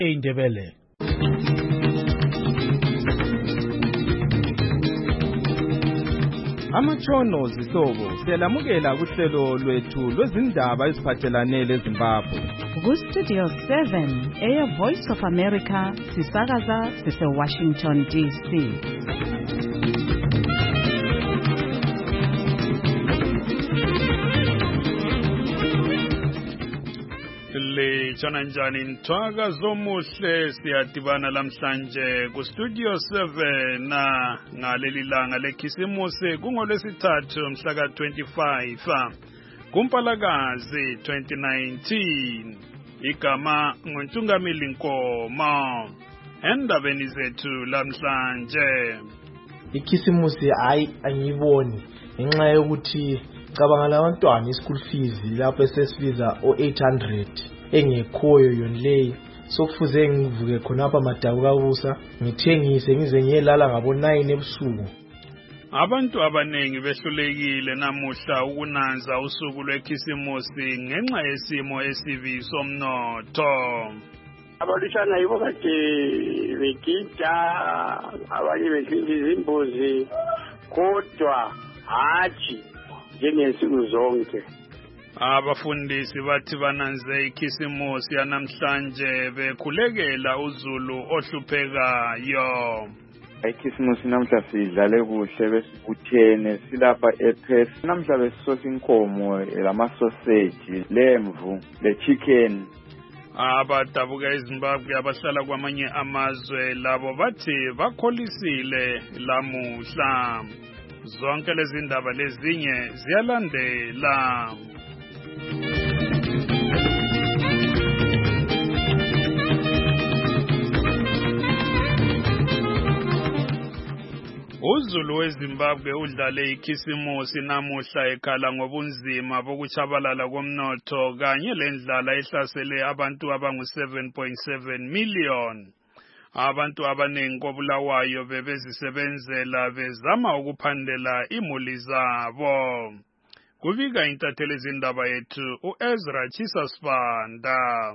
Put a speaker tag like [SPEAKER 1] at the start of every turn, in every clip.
[SPEAKER 1] eindebele.
[SPEAKER 2] Amatshono zihlobo siyalamukela kuhlelo lwethu lwezindaba eziphathelane leZimbabwe.
[SPEAKER 3] Ku-Studio 7 Air Voice of America sisakaza sise-Washington DC.
[SPEAKER 4] Litshana njani nthwaka zomuhle siyadibana lamhlanje ku Studio 7 na ngaleli langa lekhisimusi kungolwesithathu mhla ka-25 kuMpalakazi 2019. Igama nguNtungamili Nkomo. Endabeni zethu lamhlanje,
[SPEAKER 5] ikhisimusi angiyiboni ngenxa yokuthi cabanga labantwana ischool fees lapho esesibiza o800 engekhoyo yonleyo. Sokufuze ngivuke khonapha madabu kabusa ngithengise ngize ngiyelala ngabo 9 ebusuku.
[SPEAKER 4] abantu abanengi behlulekile namuhla ukunanza usuku lwekhisimusi ngenxa yesimo esibi somnotho.
[SPEAKER 6] Abalishana yibo kade begida, abanye behlinza izimbuzi, kodwa hatshi njengensuku zonke.
[SPEAKER 4] Abafundisi bathi bananze ikhisimusi yanamhlanje bekhulekela uzulu ohluphekayo.
[SPEAKER 7] Ikhisimusi namhla sidlale kuhle besibuthene silapha ePerth. Namhla besisosa inkomo lamasoseji, lemvu, lechicken.
[SPEAKER 4] Abadabuka eZimbabwe abahlala kwamanye amazwe labo bathi bakholisile lamuhla. Zonke lezi ndaba lezinye ziyalandela. Uzulu weZimbabwe udlale ikhisimusi namuhla ekhala ngobunzima bokuchabalala komnotho kanye lendlala ehlasele abantu abangu 7.7 million. Abantu abanengi kobulawayo bebezisebenzela bezama ukuphandela imuli zabo. Kuvika intatheli zindaba yethu uEzra Chisasfanda.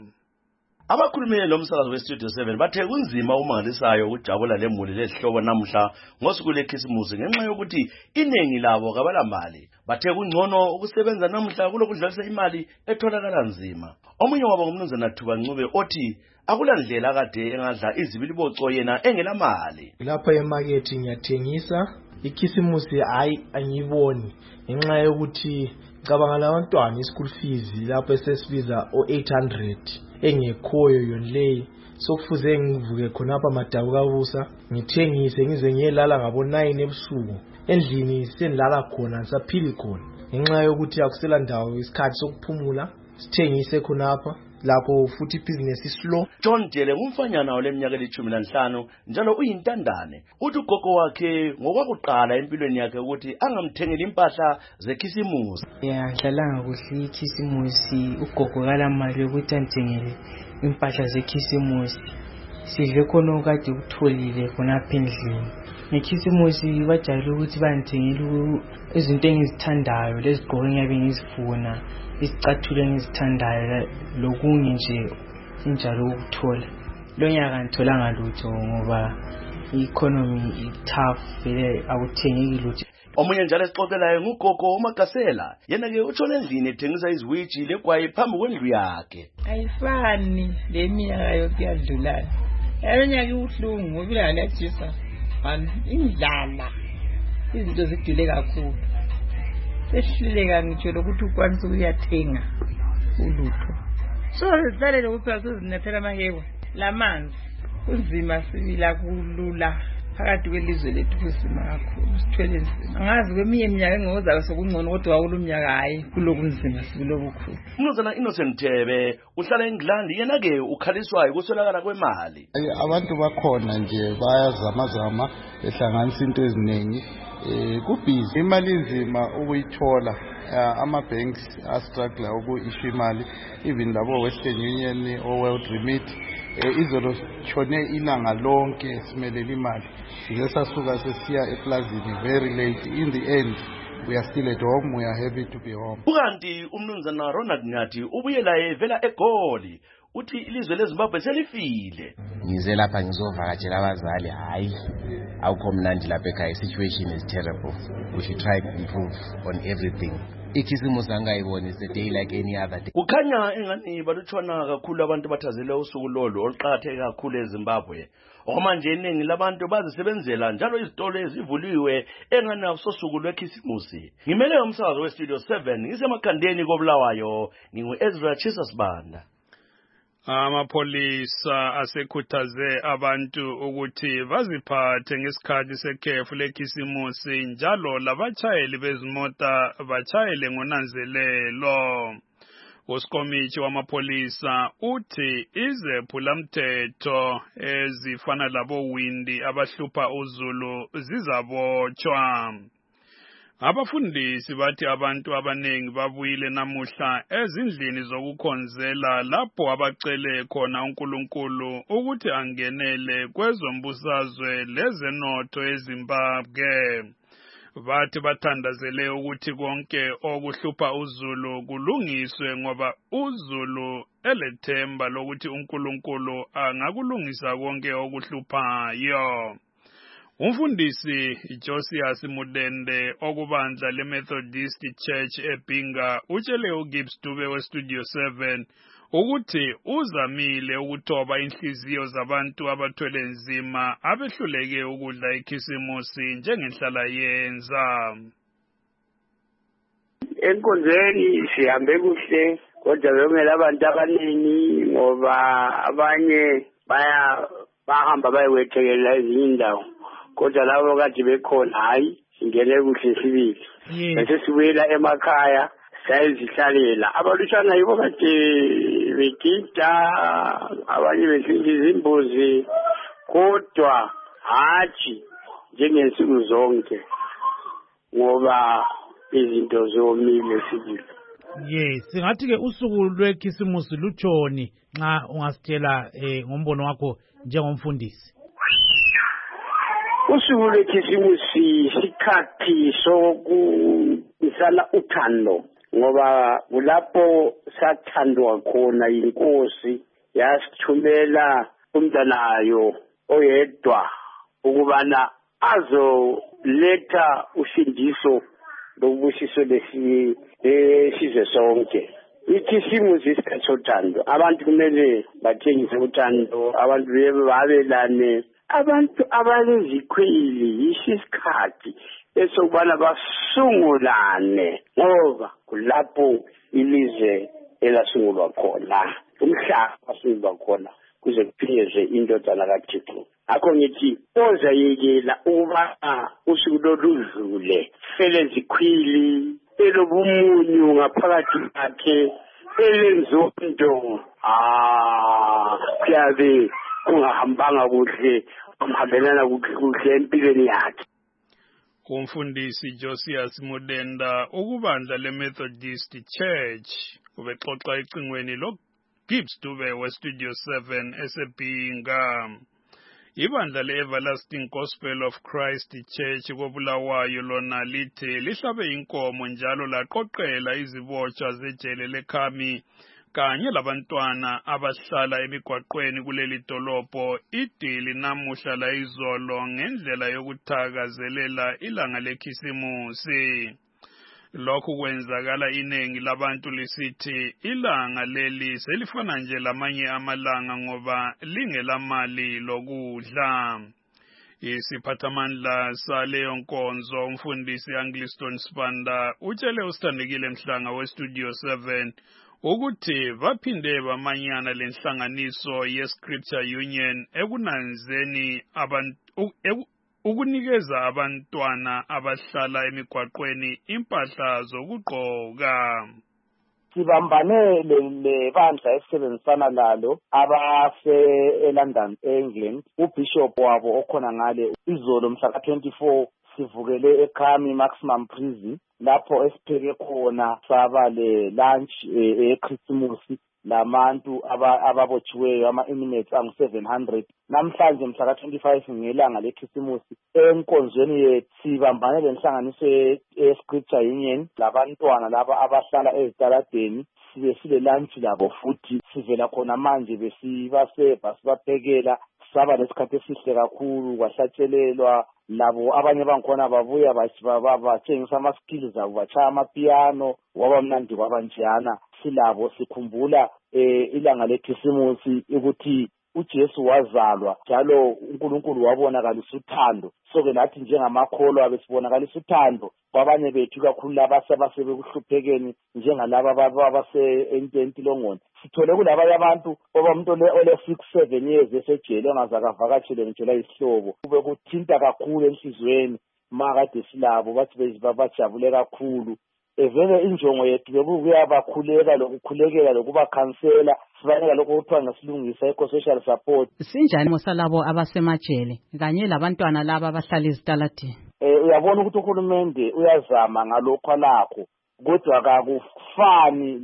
[SPEAKER 8] Abakhulumeli lomsakazo weStudio 7 bathe kunzima umangalisayo ukujabula lemuli lehlobo namuhla ngosuku lekhisimusi ngenxa yokuthi inengi labo kabalamali. Bathe kungcono ukusebenza namuhla kulokudlalisa imali etholakala nzima. Omunye wabo ngumnumzana Thuba Ncube othi akulandlela kade engadla izibiliboco yena engelamali.
[SPEAKER 5] Lapha emarket ngiyathengisa ikhisimusi angiyiboni ngenxa yokuthi cabanga labantwana ischool fees lapho esesibiza o800 engekhoyo yonleyo. Sokufuze ngivuke khonapha madabu kabusa ngithengise ngize ngiyelala ngabo 9 ebusuku. Endlini senilala khona saphili khona ngenxa yokuthi akusela ndawo isikhathi sokuphumula sithengise khonapha lapho futhi business slow.
[SPEAKER 8] John Jele ngumfanyana oleminyaka eli-15 njalo uyintandane. Uthi ugogo wakhe ngokwakuqala empilweni yakhe ukuthi angamthengeli impahla zekhisimusi.
[SPEAKER 9] Dlalanga kuhle ikhisimusi, ugogo kalamali ukuthi angithengele impahla zekhisimusi. Sidle khona okade ukutholile khonapha endlini. Ngekhisimusi bajayele ukuthi bangithengele izinto engizithandayo lezigqoko engiyabe ngizifuna, izicathulo engizithandayo lokunye nje injalo ukuthola. Lo nyaka ngitholanga lutho ngoba i-economy tough vele akuthengeki lutho.
[SPEAKER 8] Omunye njalo esixoxelayo ngugogo uMagasela. Yena ke utshone endlini ethengisa iziwiji legwayi phambi kwendlu yakhe.
[SPEAKER 10] Ayifani leminyaka yokuyadlulana. Yanyaka ubuhlungu ngoba ilangajisa indlala. Izinto zidule kakhulu. Sehluleka ngitsho lokuthi ukwanisa ukuyathenga ulutho. So sisalele kuphela sizinathela amahewa lamanzi. Kunzima sibila kulula phakathi kwelizwe lethu kusima kakhulu sithwele nzima. Angazi kweminye iminyaka engozayo sokungcono kodwa kulomnyaka hayi kulokunzima silokukhulu.
[SPEAKER 8] Umnumzana Innocent Thebe uhlala eNgilandi yena ke ukhaliswa ukuswelakala kwemali.
[SPEAKER 11] Abantu bakhona nje bayazamazama ehlanganisa into eziningi. Kubhizi imali nzima ukuyithola. Ama-banks astruggle uku-issue imali, even labo Western Union or World Remit. Izolo tshone ilanga lonke simelele imali. Size sasuka sesiya eplazini very late. In the end we are still at home. We are happy to be home.
[SPEAKER 8] Ukanti umnumzana Ronald Nyathi ubuyela evela eGoli. uthi ilizwe leZimbabwe selifile.
[SPEAKER 1] Ngize lapha ngizovakatshela abazali, hayi awukho mnandi lapha ekhaya, situation is terrible. We should try to improve on everything. Ikhisimusi angayiboni, is a day like any other day.
[SPEAKER 8] Kukhanya engani balutshwana kakhulu abantu bathazele usuku lolu oluqakatheke kakhulu eZimbabwe. Okumanje iningi labantu bazisebenzela njalo izitolo ezivuliwe engani asosuku lwekhisimusi. Ngimele umsakazo weStudio 7 ngisemakhandeni koBulawayo, ngingu-Ezra Chisasbanda.
[SPEAKER 4] Amapolisa asekhuthaze abantu ukuthi baziphathe ngesikhathi sekhefu lekhisimusi njalo labachayeli bezimota bachayele ngonanzelelo. Uskomithi wamapolisa uthi izephulamthetho ezifana labo Windi abahlupha uZulu zizabotshwa. Abafundisi bathi abantu abanengi babuyile namuhla ezindlini zokukhonzela lapho abacele khona uNkulunkulu ukuthi angenele kwezombusazwe lezenotho eZimbabwe. Bathi bathandazele ukuthi konke okuhlupha uZulu kulungiswe ngoba uZulu elethemba lokuthi uNkulunkulu angakulungisa konke okuhluphayo. Umfundisi Josias Mudende okubandla leMethodist Church eBinga utshele uGibbs Dube weStudio 7 ukuthi uzamile ukuthoba inhliziyo zabantu abathwele nzima abehluleke ukudla ikhisimusi njengenhlala yenza.
[SPEAKER 6] Enkonzweni sihambe kuhle kodwa bengela abantu abaningi ngoba abanye bahamba bayewethekela ezinye indawo. Kodwa labo kade bekhona hayi singene kuhle sibili. Bese sibuyela emakhaya sayizihlalela. Abalutshwana yibo kade begida, abanye besingiza imbuzi kodwa hathi njengensuku zonke ngoba izinto zomile sibili.
[SPEAKER 12] Yes, singathi ke usuku lwekhisimusi lutshoni nxa ungasitshela ngombono wakho njengomfundisi.
[SPEAKER 6] Usuku lwekhisimusi sikhathi sokumisana uthando ngoba kulapho sathandwa khona inkosi yasithumela umntanayo oyedwa ukubana azoletha usindiso lokubusiso lesizwe sonke. Ikhisimusi isikhathi sothando, abantu kumele batshengise uthando, abantu babelane. Abantu abalezikhwili yisikhathi esokubana basungulane ngoba kulapho ilizwe elasungulwa khona, umhlaba wasungulwa khona kuze kuphezwe indodana kaThixo. Akho ngithi ozayekela ukuba usuku loludlule fele zikhwili elobumunyu ngaphakathi kwakhe elenzonto kuyabe kungahambanga kuhle kumhambelana kuhle empilweni yakhe.
[SPEAKER 4] Umfundisi Josias Mudenda ukubandla leMethodist Church ubexoxa ecingweni lo Gibbs Dube weStudio 7 eseBinga. Ibandla le-Everlasting Gospel of Christ Church koBulawayo lona lithi lihlabe inkomo njalo laqoqela izibotshwa zejele leKhami kanye labantwana abahlala emigwaqweni kuleli dolobho idili namuhla la izolo ngendlela yokuthakazelela ilanga lekhisimusi. Lokhu kwenzakala iningi labantu lisithi ilanga leli selifana nje lamanye amalanga ngoba lingelamali lokudla. Isiphathamandla saleyo nkonzo umfundisi Angliston Spanda utshele usithandekile Mhlanga weStudio 7 ukuthi baphinde bamanyana lenhlanganiso yeScripture Union ekunanzeni ukunikeza abantwana abahlala emigwaqweni impahla zokugqoka.
[SPEAKER 13] Sibambane lebandla esebenzisana lalo eLondon, England. Ubishop wabo okhona ngale izolo mhla ka-24 sivukele eKhami Maximum Prison lapho esipheke khona saba le lunch eChristmas labantu ababotshiweyo ama-inmates angu-700 namhlanje mhla ka-25 ngelanga lekhisimusi enkonzweni yethu sibambane lenhlanganiso ye-Scripture Union labantwana laba abahlala ezitaladeni sibe sile lunch labo futhi sivela khona manje besibasebha sibaphekela saba lesikhathi esihle kakhulu kwahlatshelelwa labo abanye bangikhona babuya batshengisa ama-skills abo batshaya amapiano waba mnandi kwabanjeyana silabo sikhumbula ilanga lekhisimusi ukuthi uJesu wazalwa njalo uNkulunkulu wabonakalisa uthando so-ke nathi njengamakholwa besibonakalisa uthando kwabanye bethu kakhulu laba sebekuhluphekeni njengalaba abase-entolongoni sithole kulabanye abantu oba umuntu ole-6-7 years esejele ongaze akavakatshele ngitsho layisihlobo kube kuthinta kakhulu enhliziyweni makade silabo bathi bajabule kakhulu vele injongo yethu bekuyabakhuleka lokukhulekela lokubakhansela sibanika lokho okuthiwa ngesilungisa eco-social support.
[SPEAKER 3] Sinjani mosalabo abasemajele kanye labantwana laba abahlala ezitaladini?
[SPEAKER 13] Uyabona ukuthi uhulumende uyazama ngalokho alakho kodwa kakufani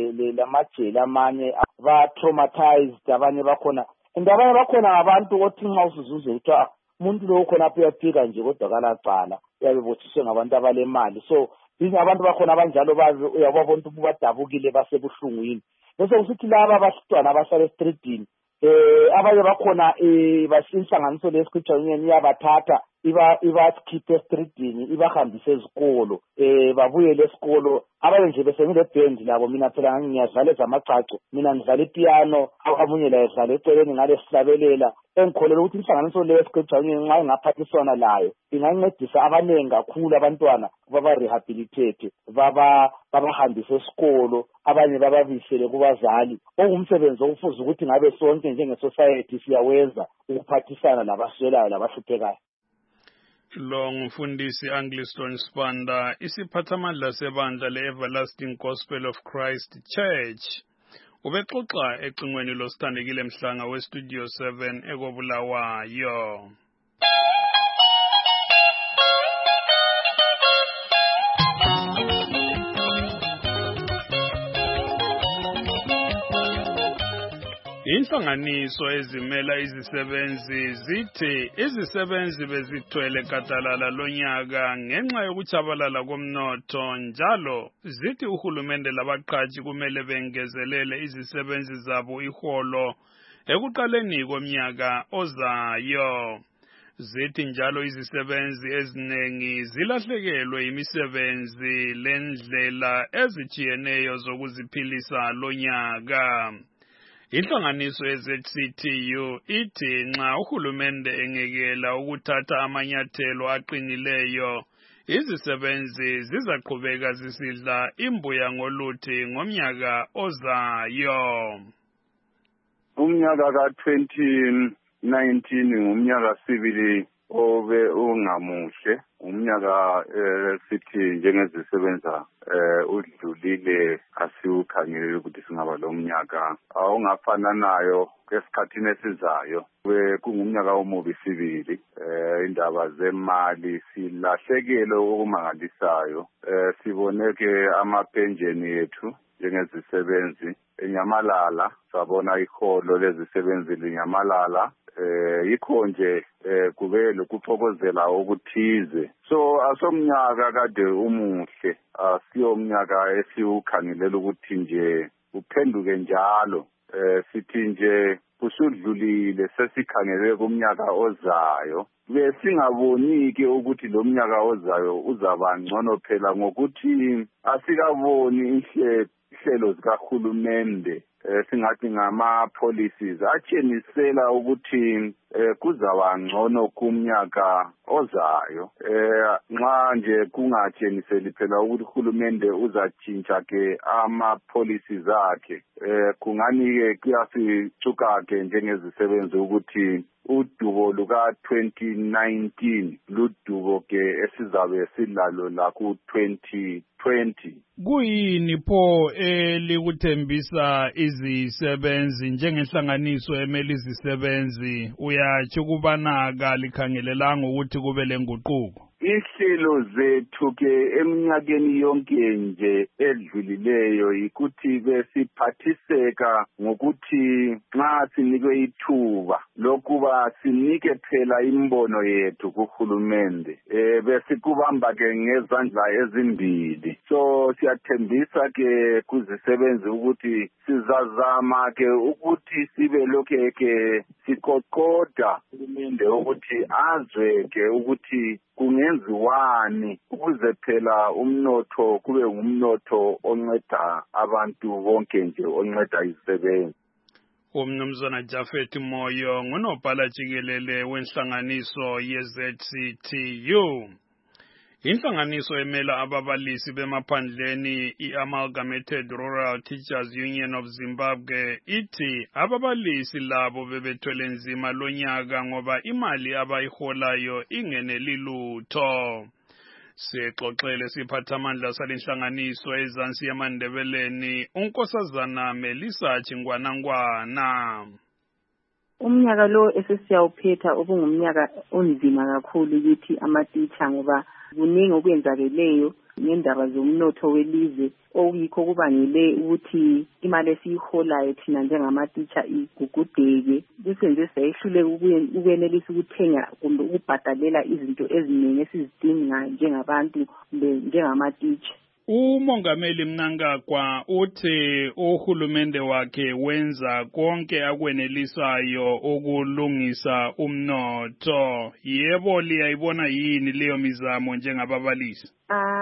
[SPEAKER 13] lamajele amanye ba-traumatized abanye bakhona abanye bakhona abantu othi nxa usuzuze kuthiwa umuntu lo khona apho uyaphika nje kodwa kalacala uyabe bothiswe ngabantu abalemali so abantu bakhona abanjalo uyababona ukuthi badabukile basebuhlungwini bese kusithi laba abantwana abahlala estreetini abanye bakhona inhlanganiso le-Scripture Union iyabathatha ibakhiphe estreetini ibahambise ezikolo babuyele esikolo abanye nje besengile band labo mina phela ngiyadlala ezamacaco mina ngidlala ipiano amunye la edlala eceleni ngale sihlabelela engikholela ukuthi inhlanganiso le-Scripture Union nxa ingaphathiswana layo ingancedisa abanengi kakhulu abantwana baba-rehabilitate babahambise esikolo abanye bababisele kubazali okungumsebenzi okufuze ukuthi ngabe sonke njenge-society siyawenza ukuphathisana labaswelayo labahluphekayo.
[SPEAKER 4] Lo ngumfundisi Angliston Sibanda, isiphathamandla sebandla le-Everlasting Gospel of Christ Church. Ubexoxa ecingweni losithandekile Mhlanga weStudio 7 ekobulawayo. Inhlanganiso ezimela izisebenzi zithi izisebenzi bezithwele gadalala lonyaka ngenxa yokuchabalala komnotho njalo zithi uhulumende labaqhaji kumele bengezelele izisebenzi zabo iholo ekuqaleni komnyaka ozayo. Zithi njalo izisebenzi ezinengi zilahlekelwe imisebenzi lendlela ezijiyeneyo zokuziphilisa lonyaka. Inhlanganiso ye-ZCTU ithi nxa uhulumende engekela ukuthatha amanyathelo aqinileyo izisebenzi zizaqhubeka zisidla imbuya ngoluthi ngomnyaka ozayo.
[SPEAKER 14] Umnyaka ka-2019 ngumnyaka sibili obe ungamuhle umnyaka sithi njengezisebenza udlulile asiwukhangelele ukuthi singaba lo mnyaka awungafananayo esikhathini esizayo kungumnyaka omubi sibili indaba zemali silahlekelwe okumangalisayo siboneke amapenjeni yethu njengezisebenzi enyamalala sabona iholo lezisebenzi linyamalala yikho nje kube lokuphokozela okuthize so asomnyaka kade umuhle asiyomnyaka esiwukhangelela ukuthi nje uphenduke njalo sithi nje kusudlulile sesikhangele kumnyaka ozayo besingabonike ukuthi lo mnyaka ozayo uzaba ngcono phela ngokuthi asikaboni ihlelo zikahulumende singathi ngama-policies atshenisela ukuthi kuzaba ngcono kumnyaka ozayo nxa nje kungatsheniseli phela ukuthi uhulumende uzatshintsha-ke ama-policies akhe kungani-ke kuyasithuka-ke njengezisebenzi ukuthi udubo luka-2019 ludubo-ke esizabe silalo laku-2020.
[SPEAKER 4] Kuyini pho elikuthembisa izisebenzi njengenhlanganiso emele izisebenzi uyatsho ukubana kalikhangelelanga ukuthi kube lenguquko?
[SPEAKER 14] Ihlelo zethu ke eminyakeni yonke nje edlulileyo ikuthi besiphathiseka ngokuthi nxa sinikwe ithuba lokuba sinike phela imbono yethu kuhulumende besikubamba ke ngezandla ezimbili. So siyathembisa ke kuzisebenzi ukuthi sizazama ke ukuthi sibe lokhe ke siqoqoda uhulumende ukuthi azwe ke ukuthi kungenziwani ukuze phela umnotho kube ngumnotho onceda abantu bonke nje onceda izisebenzi.
[SPEAKER 4] Umnumzana Jafet Moyo ngunobhala jikelele wenhlanganiso ye-ZCTU. Inhlanganiso emela ababalisi bemaphandleni i-Amalgamated Rural Teachers Union of Zimbabwe ithi ababalisi labo bebethwele nzima lonyaka ngoba imali abayiholayo ingeneli lutho. Sixoxele siphathamandla salenhlanganiso ezansi yamandebeleni unkosazana Melissa Chingwanangwana.
[SPEAKER 15] Umnyaka lo esesiyawuphetha ubungumnyaka onzima kakhulu ukuthi amatitsha ngoba kuningi okwenzakeleyo ngendaba zomnotho welizwe okuyikho kubangele ukuthi imali esiyiholayo thina njengamatitsha igugudeke kusenze sayehlule ukwenelisa ukuthenga kumbe ukubhadalela izinto eziningi esizidinga njengabantu njengamatitsha.
[SPEAKER 4] Umongameli Mnangagwa uthi uhulumende wakhe wenza konke akwenelisayo ukulungisa umnotho. Yebo liyayibona yini leyo mizamo njengababalisi?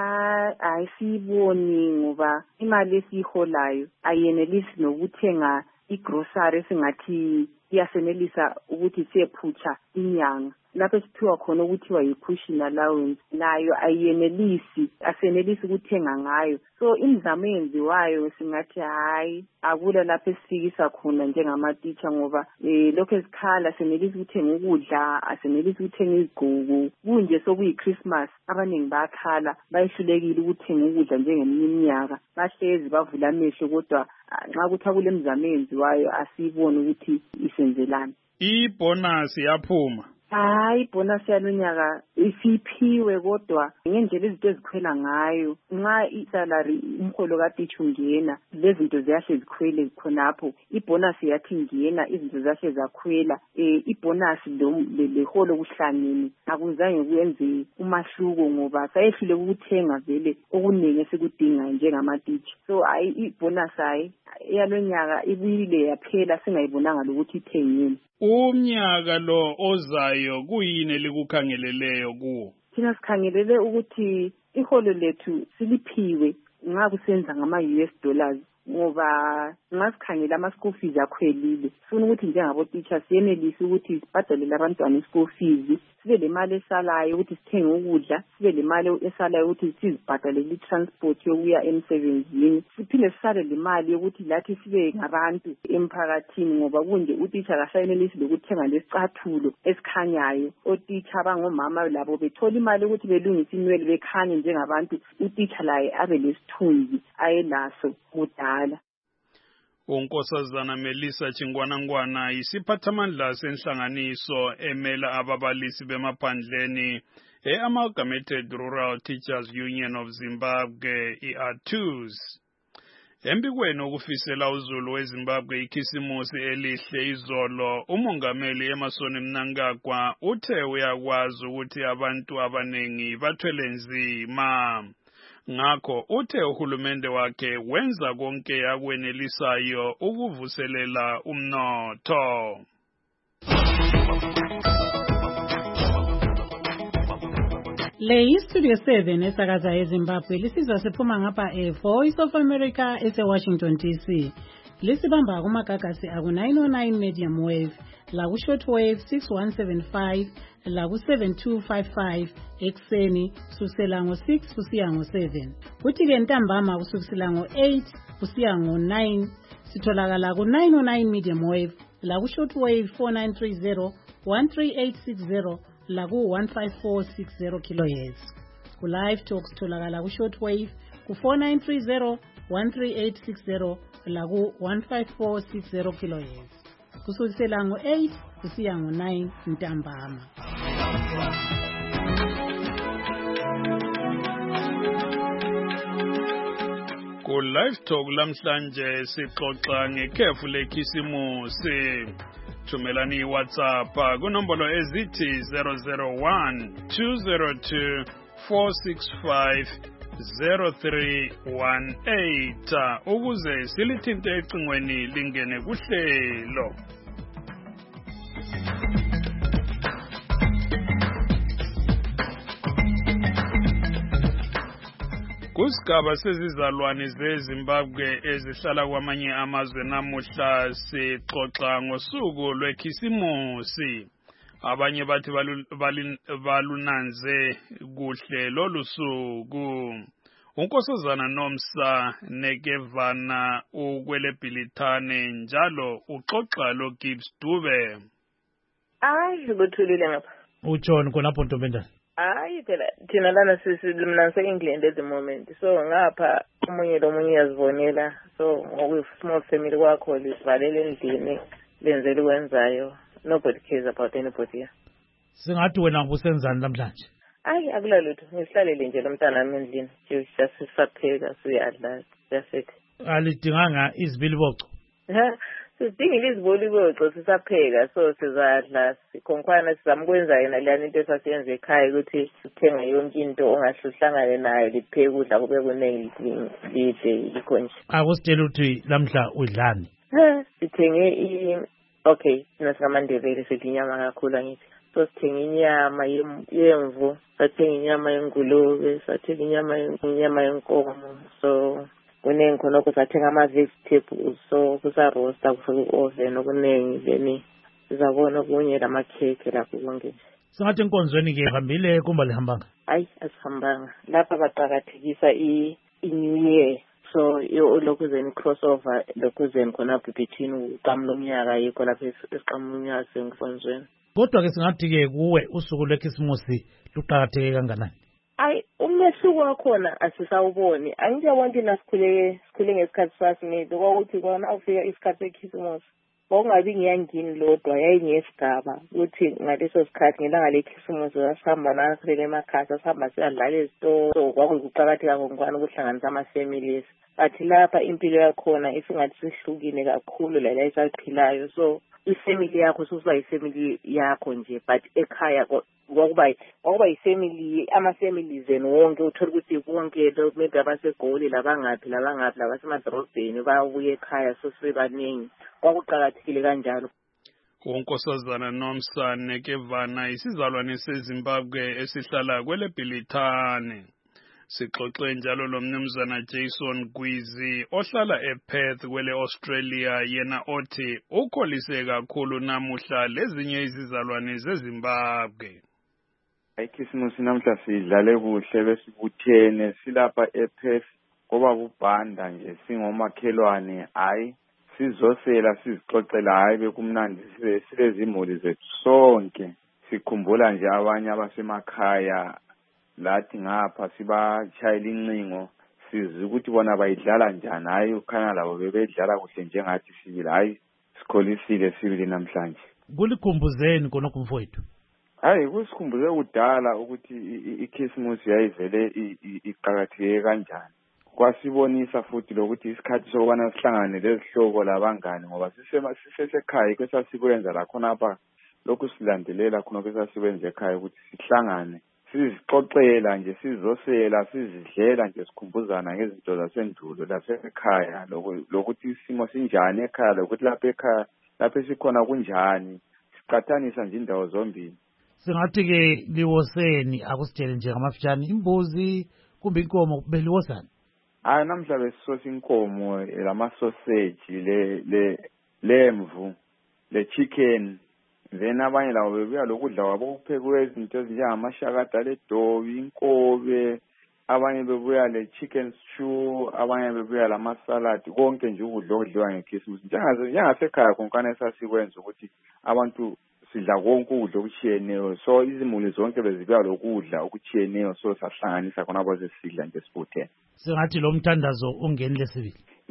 [SPEAKER 15] Ayisiboni ngoba imali esiyiholayo ayenelisi nokuthenga igrocery singathi iyasenelisa ukuthi siyephutsha inyanga. Lapho sithiwa khona ukuthiwa yi-cushion allowance nayo ayenelisi asenelisi ukuthenga ngayo. So imizamo eyenziwayo singathi hayi akula lapho esifikisa khona njengamatitsha ngoba lokho esikhala senelisi ukuthenga ukudla asenelisi ukuthenga izigqoko kunje sokuyi-Christmas abaningi bakhala bayihlulekile ukuthenga ukudla njengeminye iminyaka bahlezi bavula amehlo kodwa nxa kuthi akule mizamo eyenziwayo asiyiboni ukuthi isenzelani.
[SPEAKER 4] Ibonus yaphuma.
[SPEAKER 15] Hayi ibonus yalonyaka isiphiwe kodwa ngendlela izinto ezikhwela ngayo nxa isalary umholo katitsha ungena lezi zinto ziyahle zikhwele khonapho ibonus yathi ingena izinto zahle zakhwela ibonus leholo kuhlangene akuzange kuyenze umahluko ngoba sayehlule ukuthenga vele okuningi esikudinga njengamatitsha. So hayi ibonus hayi yalonyaka ibuyile yaphela singayibonanga lokuthi ithengeni.
[SPEAKER 4] Umnyaka lo ozayo kuyini elikukhangeleleyo kuwo?
[SPEAKER 15] Thina sikhangelele ukuthi iholo lethu siliphiwe nxa kusenza ngama-US dollars ngoba nxa sikhangela ama-school fees akhwelile sifuna ukuthi njengabo-teacher siyenelise ukuthi sibhadalele abantwana i-school fees sibe le mali esalayo ukuthi sithenge ukudla sibe le mali esalayo ukuthi sizibhadalele i-transport yokuya emsebenzini siphinde sisale le mali yokuthi lathi sibe ngabantu emphakathini ngoba kunje utitsha kasayenelisi lokuthenga lesicathulo esikhanyayo. Otitsha abangomama labo bethola imali yokuthi belungise inwele bekhanye njengabantu utitsha laye abe lesithunzi ayelaso kudala.
[SPEAKER 4] Unkosazana Melissa Chingwanangwana isiphathamandla senhlanganiso emela ababalisi bemaphandleni e-Amalgamated Rural Teachers Union of Zimbabwe i-ATUZ. Empikweni okufisela uzulu weZimbabwe ikhisimusi elihle izolo umongameli Emmerson Mnangagwa uthe uyakwazi ukuthi abantu abanengi bathwele nzima. Ngakho uthe uhulumende wakhe wenza konke akwenelisayo ukuvuselela umnotho.
[SPEAKER 16] Le iStudio 7 esakaza eZimbabwe lisizwa siphuma ngapha eVoice of America eseWashington DC. Lisibamba kumagagasi aku 909 medium wave, laku shortwave 6175, laku 7255 ekseni kusukela ngo6 kusiya ngo7. Kuthi ke ntambama kusukela ngo8 kusiya ngo9 sitholakala ku 909 medium wave, laku shortwave 4930 13860 laku 15460 kHz. Ku live talks tholakala ku shortwave ku 4930 13860 laku 15460 kHz. Kusukela ngo8 kusiya ngo9 ntambama.
[SPEAKER 4] Live Talk lamhlanje sixoxa ngekhefu lekhisimusi. Thumelani iWhatsApp kunombolo ezithi 001 202 465 0318 ukuze silithinte ecingweni lingene kuhlelo. Kusigaba sezizalwane zeZimbabwe ezihlala kwamanye amazwe namuhla sixoxa ngosuku lwekhisimusi. Abanye bathi balunanze kuhle lolu suku. Unkosazana Nomsa Nekevana ukwelebhilithane njalo uxoxa lo Gibbs Dube.
[SPEAKER 17] Kuthulile ngapha.
[SPEAKER 12] Utshoni khonapho Ntombendana?
[SPEAKER 17] Phela thina lana silimnanise England at the moment. So ngapha umunye lomunye yazibonela. So ngokuyi small family kwakho livalele endlini lenzele ukwenzayo. Nobody cares about anybody here.
[SPEAKER 12] Singathi wena ubusenzani namhlanje?
[SPEAKER 17] Akulalutho. Ngisihlalele nje lomntana wami endlini. Just sisapheka siyadla. That's it.
[SPEAKER 12] Alidinganga izibiliboco.
[SPEAKER 17] Sidingile izibiliboco sisapheka so sizadla sikhonkhwana sizamkwenza yena leyana into esasiyenza ekhaya ukuthi sithenga yonke into ongahluhlangane nayo lipheke ukudla kube kuningi lide likhonje.
[SPEAKER 12] Akusitshela ukuthi lamhla udlani?
[SPEAKER 17] Sithenge okay, sinasamandebele sithi inyama kakhulu angithi. So sithenga inyama yemvu, sathenga inyama yengulube, sathenga inyama yenkomo. So kuningi khonokho sathenga ama-vegetables, so kusarosta kufika ku-oven okuningi then sizabona kunye lamakhekhe lapho konke.
[SPEAKER 12] Singathi enkonzweni-ke hambile kumba lihambanga?
[SPEAKER 17] Asihambanga. Lapha baqakathekisa i-New Year. So lokhuzeni crossover lokhuzeni khonapho between uqamulo umnyaka yikho lapho esiqamulo umnyaka senkonzweni.
[SPEAKER 12] Kodwa-ke singathi-ke kuwe usuku lwekhisimusi luqakatheke kanganani?
[SPEAKER 17] Umehluko wakhona asisawuboni. Angijabona nasikhule ngesikhathi sasimile kwakuthi kona awufika isikhathi sekhisimusi kwakungabi ngiyangini lodwa yayingesigaba ukuthi ngaleso sikhathi ngelanga lekhisimusi sasihamba nasilele emakhaya sasihamba siyadlala ezitolo. So kwakuqakatheka ngonkwana ukuhlanganisa ama-families. But lapha impilo yakhona isingathi sihlukile kakhulu la esayiphilayo. So ifamily yakho sokuba ifamily yakho nje but ekhaya kwakuba ifamily ama-families and wonke uthola ukuthi konke maybe abasegoli labangaphi labasemadrobheni babuye ekhaya so sibaningi kwakuqakathekile kanjalo.
[SPEAKER 4] Unkosazana Nomsa Nekevana isizalwane seZimbabwe esihlala kwelebhilithane. Sixoxe njalo lo mnumzana Jason Gwizi ohlala ePerth kwele Australia yena othi ukholise kakhulu namuhla lezinye izizalwane zeZimbabwe.
[SPEAKER 7] Ikhisimusi namhla sidlale kuhle besibuthene silapha ePerth ngoba kubhanda nje singomakhelwane sizosela sizixoxela bekumnandi silezimuli zethu sonke sikhumbula nje abanye abasemakhaya lathi ngapha sibachayela incingo sizi ukuthi bona bayidlala njani ukhanya labo bebedlala kuhle njengathi sibili sikholisile sibili namhlanje.
[SPEAKER 12] Kulikhumbuzeni konke mfowethu?
[SPEAKER 7] Kusikhumbuze kudala ukuthi ikhisimusi yayivele iqakatheke kanjani. Kwasibonisa futhi lokuthi isikhathi sokubana sihlangane lezihlobo labangani ngoba sisesekhaya kwesasibenza la khona apha lokhu silandelela khona kwesasibenza ekhaya ukuthi sihlangane sizixoxela nje sizosela sizidlela nje sikhumbuzana ngezinto zasendulo lasekhaya lokuthi isimo sinjani ekhaya lokuthi lapha ekhaya lapha sikhona kunjani siqathanisa nje indawo zombili.
[SPEAKER 12] Singathi-ke liwoseni akusitshele nje ngamafitshane imbuzi kumbe inkomo beliwosani?
[SPEAKER 7] Namhla besisosa inkomo lama-sausage lemvu le-chicken then abanye labo bebuya lokudla kwabo kuphekwe izinto ezinjengamashakada ledobi inkobe abanye bebuya le-chicken stew abanye bebuya lamasaladi konke nje ukudla okudliwa ngekhisimusi njengasekhaya konkane sasikwenza ukuthi abantu sidla konke ukudla okutshiyeneyo so izimuli zonke bezibuya lokudla okutshiyeneyo so sahlanganisa khona abaze sidla nje sibuthene.
[SPEAKER 12] Singathi lo mthandazo ungenile sibili?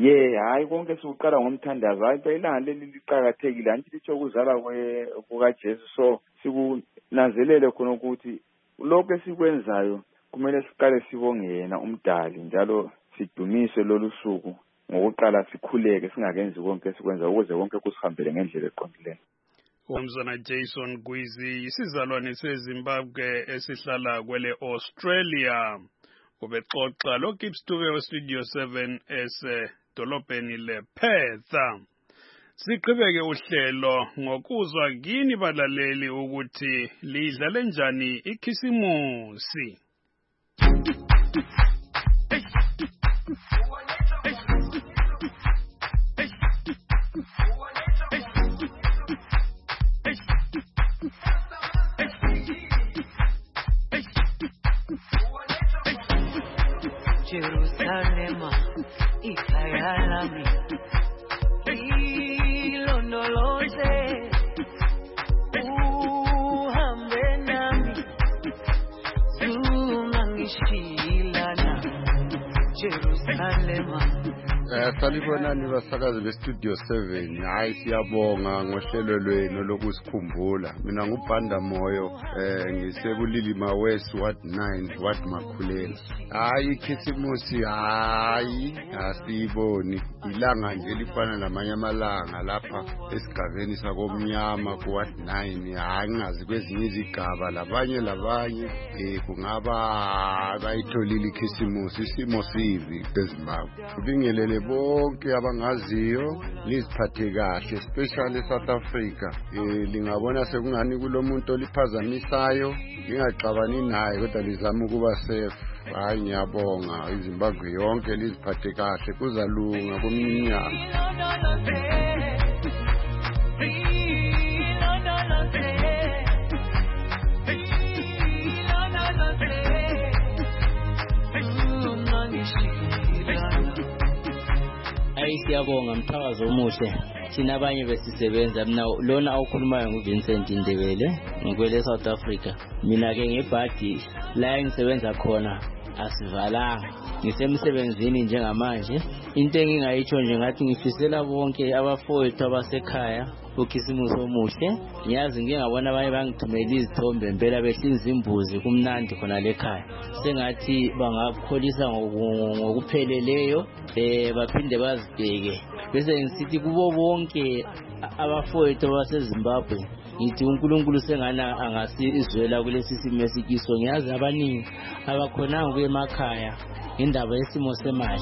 [SPEAKER 7] Konke sikuqala ngomthandazo phela ilanga leli liqakathekile anti litsho ukuzala kukaJesu so sikunanzelele khona ukuthi lokho esikwenzayo kumele siqale sibonge yena umdali njalo sidumise lolu suku ngokuqala sikhuleke singakenzi konke esikwenza ukuze konke kusihambele ngendlela eqondileyo.
[SPEAKER 4] Umzana Jason Gwizi isizalwane seZimbabwe esihlala kwele Australia ubexoxa lo Gibbs Tuve Studio 7 esedolobheni lePerth. Siqhubeke uhlelo ngokuzwa kini balaleli ukuthi lidlale njani ikhisimusi.
[SPEAKER 18] Jerusalema, ikhaya lami, ilondoloze, uhambe nami, zungangishilana, Jerusalema.
[SPEAKER 19] Salibonani basakazi bestudio 7. Hayi siyabonga ngohlelo lwenu lokusikhumbula. Mina ngubhanda moyo ngisebulilima West Ward 9 Ward Makhulela. Hayi ikhisimusi hayi asiboni ilanga nje lifana namanye amalanga lapha esigabeni sakomnyama ku Ward 9. Hayi ngazi kwezinye izigaba labanye kungaba bayitholile ikhisimusi isimo sivi eZimbabwe. Ubingelele bonke abangaziyo liziphathe kahle especially South Africa. Lingabona sekungani kulomuntu oliphazamisayo lingaxabani naye kodwa lizama ukuba safe. Hayi ngiyabonga iZimbabwe yonke liziphathe kahle kuzalunga komnyama.
[SPEAKER 20] Siyabonga mthakazo omuhle thina abanye besisebenza mina lona awukhulumayo nguVincent Ndebele ngikwele South Africa. Mina ke ngebhadi la engisebenza khona asivalanga ngisemsebenzini njengamanje. Into engingayitsho nje ngathi ngifisela bonke abafowethu abasekhaya ukhisimusi omuhle. Ngiyazi ngingabona abanye bangithumela izithombe impela behlinza imbuzi kumnandi khona lekhaya. Sengathi bangakholisa ngokupheleleyo baphinde bazibheke bese ngisithi kubo bonke abafowethu baseZimbabwe ngithi uNkulunkulu sengana angasizwela kulesi simo esikiso. Ngiyazi abaningi abakhonanga kuye emakhaya indaba yesimo semali.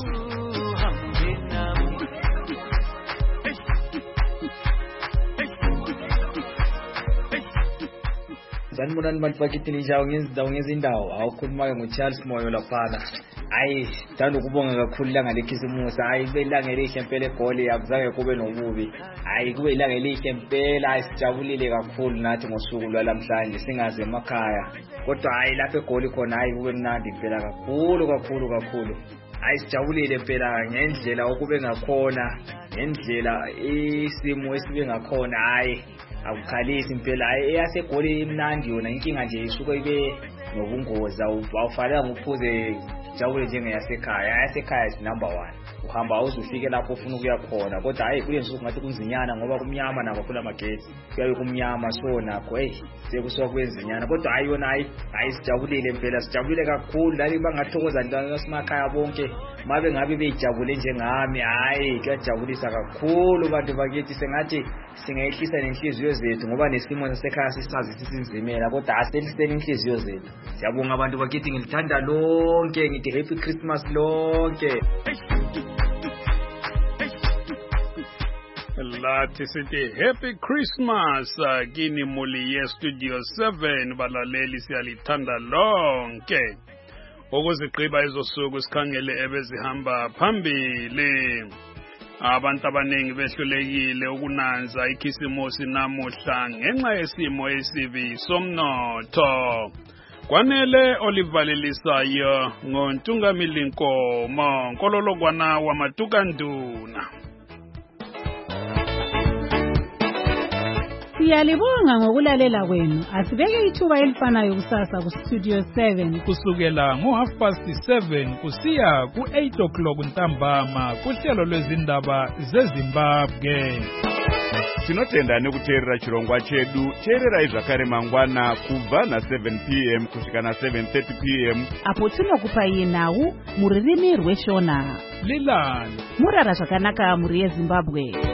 [SPEAKER 21] Sanibonani bantu bakithini njawo ngezindawo awukhuluma ngoCharles Moyo laphana. Hayi thanda ukubonga kakhulu ilanga lekhisimusi. Hayi kube ilanga elihle impela eGoli akuzange kube nobubi. Hayi kube ilanga elihle impela sijabulile kakhulu nathi ngosuku lwalamhlanje singaze emakhaya. Kodwa hayi lapha eGoli khona hayi kube mnandi impela kakhulu. Hayi sijabulile impela ngendlela okube ngakhona ngendlela isimo esibe ngakhona. Hayi akukhalisi impela eyaseGoli imnandi yona inkinga nje isuke ibe nobungozi awufanele ngiphuze jabule njengeyasekhaya. Yasekhaya is number 1 uhamba uzufike lapho ufuna ukuya khona kodwa hayi kule nsuku ngathi kunzinyana ngoba kumnyama nako phela amagetsi kuyabe kumnyama so nakho sekusuka kwenzinyana kodwa hayi yona hayi sijabulile impela sijabulile kakhulu lali bangathokoza ntwana basemakhaya bonke mabe ngabe bejabule njengami. Hayi kuyajabulisa kakhulu bantu bakithi sengathi singayihlisa nenhliziyo zethu ngoba nesimo sasekhaya sisazi sisinzimela kodwa asehliseni inhliziyo zethu. Siyabonga abantu bakithi ngilithanda lonke ngithi happy Christmas lonke.
[SPEAKER 4] Lathi sithi happy Christmas kini muli ye Studio 7 balaleli siyalithanda lonke. Ukuzigqiba izosuku sikhangele ebezihamba phambili. Abantu abaningi behlulekile ukunanza ikhisimusi namuhla ngenxa yesimo esibi somnotho. Kwanele olivalelisayo ngoNtungamili Nkomo Nkololokwana wamatukanduna.
[SPEAKER 16] Siyalibonga ngokulalela kwenu. Asibeke ithuba elifanayo kusasa ku Studio 7
[SPEAKER 2] kusukela ngo7:30 kusiya ku8 o'clock ntambama kuhlelo lwezindaba zeZimbabwe.
[SPEAKER 5] tinotenda nekuteerera chirongwa chedu. Teererai zvakare mangwana kubva na7 p.m. kusvika na7:30 p.m.
[SPEAKER 22] apo tinokupai nhau muririmi rweshona.
[SPEAKER 2] Lilani
[SPEAKER 22] murara zvakanaka muri yeZimbabwe.